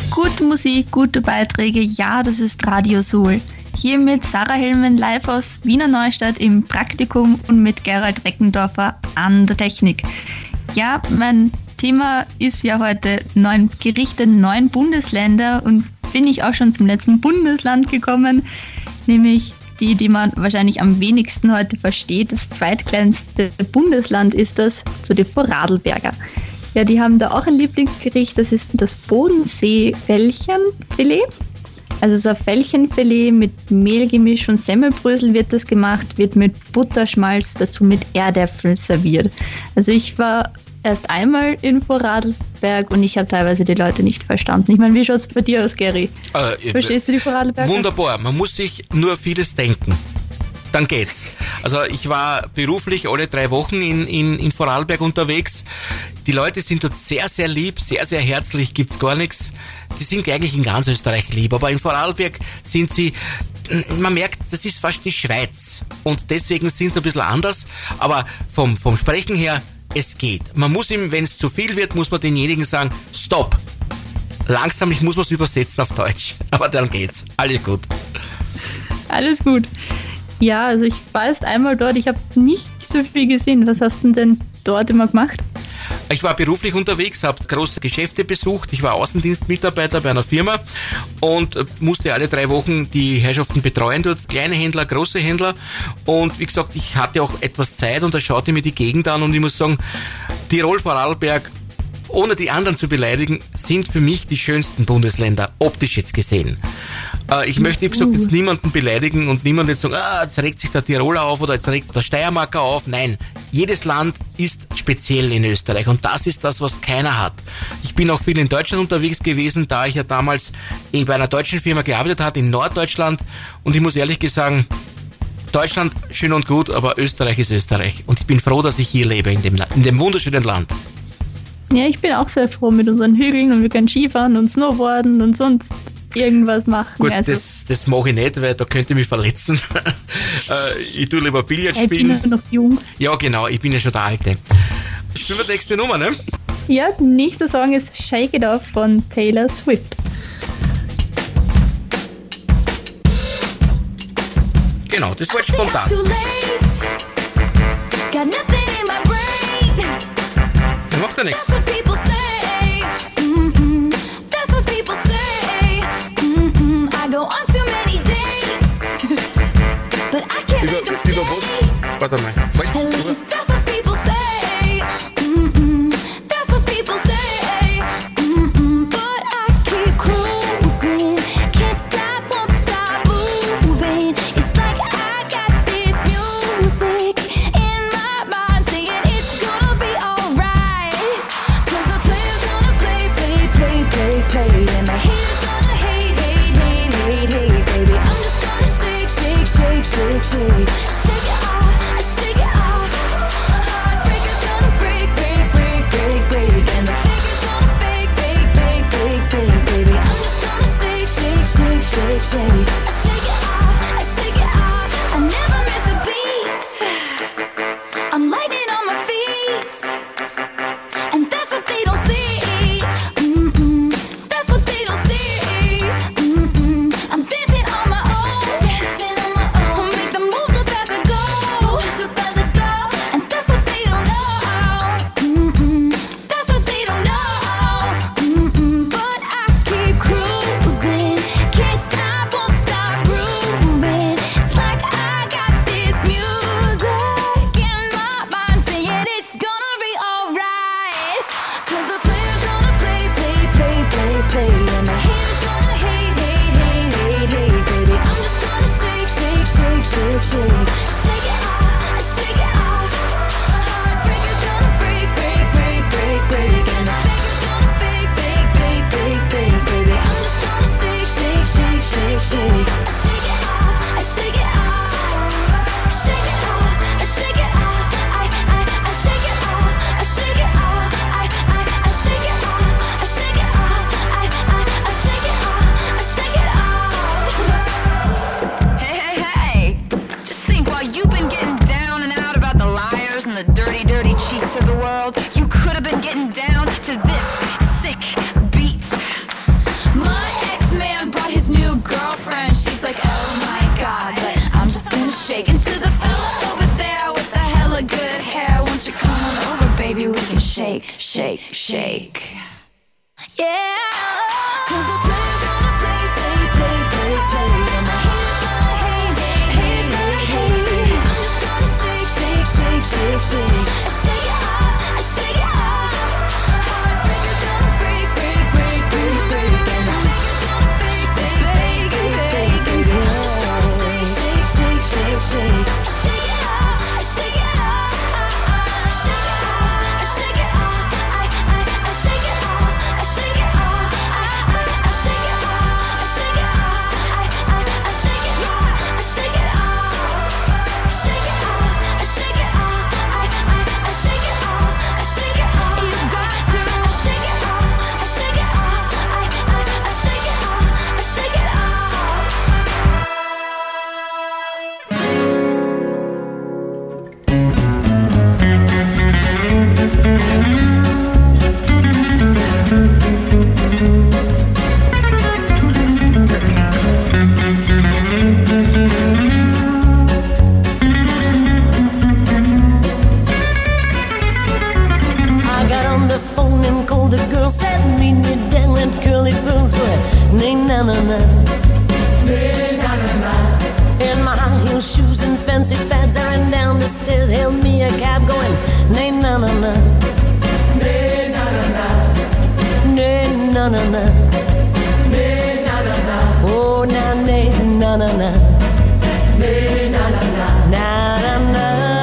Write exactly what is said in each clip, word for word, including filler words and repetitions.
Gute Musik, gute Beiträge, ja, das ist Radio Soul. Hier mit Sarah Hellmann live aus Wiener Neustadt im Praktikum und mit Gerald Reckendorfer an der Technik. Ja, mein Thema ist ja heute neun Gerichte, neun Bundesländer und bin ich auch schon zum letzten Bundesland gekommen, nämlich die, die man wahrscheinlich am wenigsten heute versteht. Das zweitkleinste Bundesland ist das, zu den Vorarlberger. Ja, die haben da auch ein Lieblingsgericht, das ist das Bodensee-Fällchenfilet. Also so ein Fällchenfilet mit Mehlgemisch und Semmelbrösel wird das gemacht, wird mit Butterschmalz, dazu mit Erdäpfeln serviert. Also ich war erst einmal in Vorarlberg und ich habe teilweise die Leute nicht verstanden. Ich meine, wie schaut es bei dir aus, Gary? Äh, Verstehst du die Vorarlberger? Wunderbar, man muss sich nur vieles denken. Dann geht's. Also ich war beruflich alle drei Wochen in, in, in Vorarlberg unterwegs. Die Leute sind dort sehr, sehr lieb, sehr, sehr herzlich, gibt's gar nichts. Die sind eigentlich in ganz Österreich lieb, aber in Vorarlberg sind sie, man merkt, das ist fast die Schweiz. Und deswegen sind sie ein bisschen anders, aber vom, vom Sprechen her, es geht. Man muss ihm, wenn es zu viel wird, muss man denjenigen sagen, stopp. Langsam, ich muss was übersetzen auf Deutsch. Aber dann geht's. Alles gut. Alles gut. Ja, also ich war erst einmal dort, ich habe nicht so viel gesehen. Was hast du denn dort immer gemacht? Ich war beruflich unterwegs, habe große Geschäfte besucht. Ich war Außendienstmitarbeiter bei einer Firma und musste alle drei Wochen die Herrschaften betreuen, dort kleine Händler, große Händler. Und wie gesagt, ich hatte auch etwas Zeit und da schaute mir die Gegend an und ich muss sagen, Tirol, Vorarlberg, ohne die anderen zu beleidigen, sind für mich die schönsten Bundesländer, optisch jetzt gesehen. Äh, ich möchte, wie gesagt, jetzt niemanden beleidigen und niemanden jetzt sagen, ah, jetzt regt sich der Tiroler auf oder jetzt regt der Steiermarker auf. Nein, jedes Land ist speziell in Österreich und das ist das, was keiner hat. Ich bin auch viel in Deutschland unterwegs gewesen, da ich ja damals bei einer deutschen Firma gearbeitet habe, in Norddeutschland, und ich muss ehrlich sagen, Deutschland schön und gut, aber Österreich ist Österreich und ich bin froh, dass ich hier lebe, in dem, in dem wunderschönen Land. Ja, ich bin auch sehr froh mit unseren Hügeln und wir können Skifahren und Snowboarden und sonst irgendwas machen. Gut, also, das, das mache ich nicht, weil da könnte ich mich verletzen. Ich tue lieber Billard spielen. Ich bin ja noch jung. Ja, genau, ich bin ja schon der Alte. Spielen wir die nächste Nummer, ne? Ja, der nächste Song ist Shake It Off von Taylor Swift. Genau, das war jetzt spontan. Macht ja nichts. Über, über was? Warte mal. Wait, Shake, shake, shake it off, shake it off. Heartbreaker's gonna break, break, break, break, break, and the baker's gonna bake, bake, bake, bake, bake, baby. I'm just gonna shake, shake, shake, shake, shake. I shake it off, I shake it off. I never miss a beat. I'm lightning on my feet, and that's what they don't see. Mm-mm, that's what they don't see. Mm-mm, I'm dancing on my own, dancing on my own. Make the moves shake, shake. Yeah. Cause the players gonna play, play, play, play, play. And my haters gonna hate, hate, hate, hate. I'm just gonna shake, shake, shake, shake, shake. I shake it off, I shake it off. Heartbreakers gonna break, break, break, break, break. And the fakers gonna fake, fake, fake, fake, fake, fake. I'm just gonna shake, shake, shake, shake, shake. I shake it off, I shake it off. I shake it off, I shake it off. I, I, I shake it off, I shake it off. I, I, I shake it off, I shake it off. I, I, I shake it off, I shake it off. Shake it off, I shake it off. I, I, I shake it off, I shake it off. You got to. I shake it off, I shake it off. I, I, I shake it off, I shake it off. I got on the phone and called the girl, said meet me down at Curly Pearls, boy. Nay, na na na. Nay, na na na. In my high heel shoes and fancy fads, I ran down the stairs, hailed me a cab going, nay, na na na. Nay, na na na. Nay, na na na. Nay, na na na. Oh, na, nay, na na na. Nay, na na na. Na na na.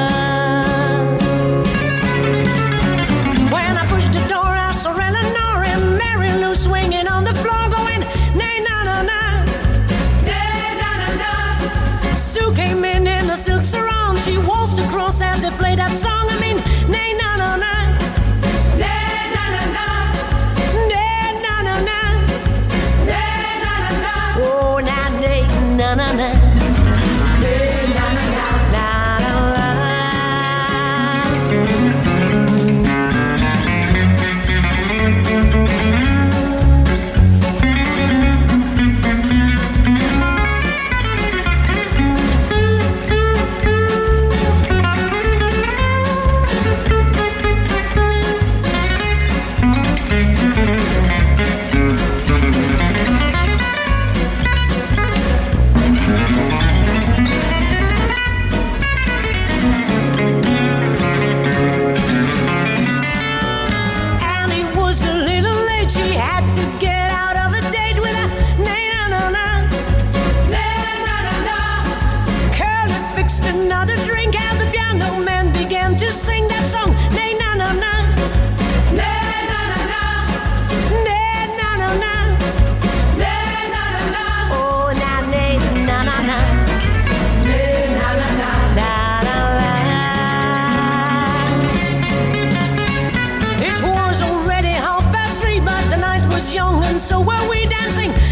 When I pushed the door, I saw Eleanor and Mary Lou swinging on the floor, going, nay, na na na. Nay, na na na. Sue came in in a silk sarong. She waltzed across as they played that song. I mean, nay, na na na. Nay, na na na. Nay, na na na. Nay, na na na. Oh, na, nay, na na na. Nay, na na na. Na na na. Annie was a little late. She had to get out of a date with a nay na na na. Nay na na na. Curly fixed another drink as the piano man began to sing that song. Nay na na na. Nay na na na. Nay na na na. Nay na na na. Oh na nay na na na. Nay na na na. Na na na. It was already half past three, but the night was young, and so were we dancing.